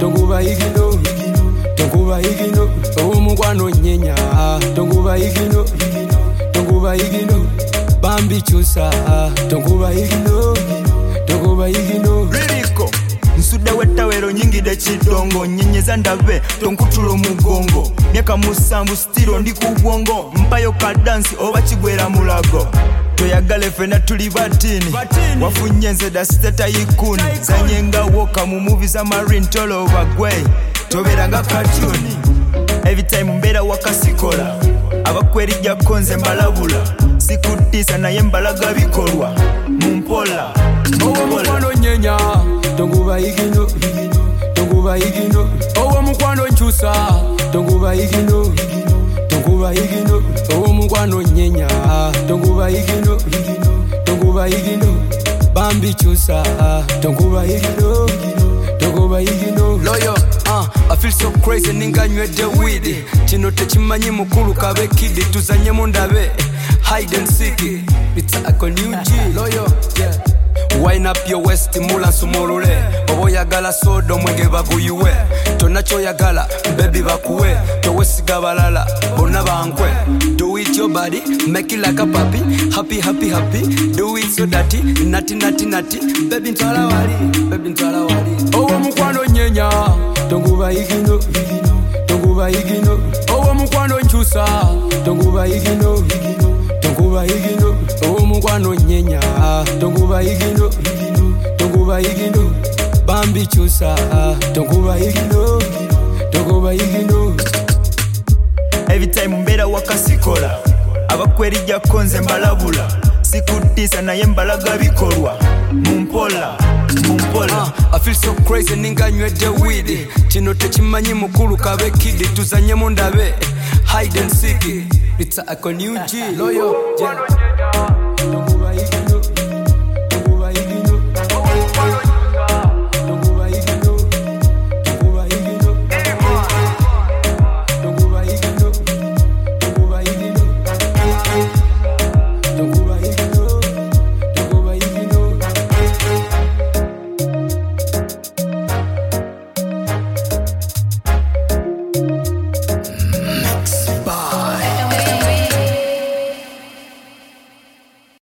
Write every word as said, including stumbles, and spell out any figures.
tonguba igino tonguba igino omukwano nyenya tonguba igino tonguba igino bambi chusa tonguba igino tonguba igino Lyrical Nsude wetawero nyingi de chidongo nyenyeza ndabe tonkutulo mugongo myaka musambu stilo ndi kubwongo mpayo ka dance oba kigwera mulago toyagale fena tuli batini wafunye nze da steta yikuni zanyenga woka mu movies za marine tolo bagwe tobera nga cartoon every time mbera wakasikola abakwerijja konze mbalabula sikutisa naye mbalaga bikolwa mumpola omukwano nyenya tonguba igino tonguba igino omukwano nchusa tonguba igino tonguba igino omukwano nyenya tonguba igino tonguba igino bambi chusa tonguba igino tonguba igino loyo uh, I feel so crazy ninga nywede weed kino tekimanyi mukulu kabe kid tuzanye mundabe hide and seek it's a new G loyo yeah wind up your waist mula sumulule oboyagala sodo mwenge baguyuwe tonacho yagala baby bakuwe towesiga balala bonna bankwe do it your body make it like a puppy happy happy happy do it so dirty nati nati nati baby ntwala wali baby ntwala wali owo mukwano nyenya tonguba igino tonguba igino owo mukwano nchusa tonguba igino tonguba igino omukwano nyenya tonguba igino tonguba igino bambi chusa tonguba igino tonguba igino every time mbera wakasikola abakwerijja konze mbalabula sikutisa naye mbalaga bikolwa mumpola mumpola uh, I feel so crazy ninga nywede weed kino tekimanyi mukulu kabe kid tuzanye mundabe hide and seek it's a new G loyo yeah.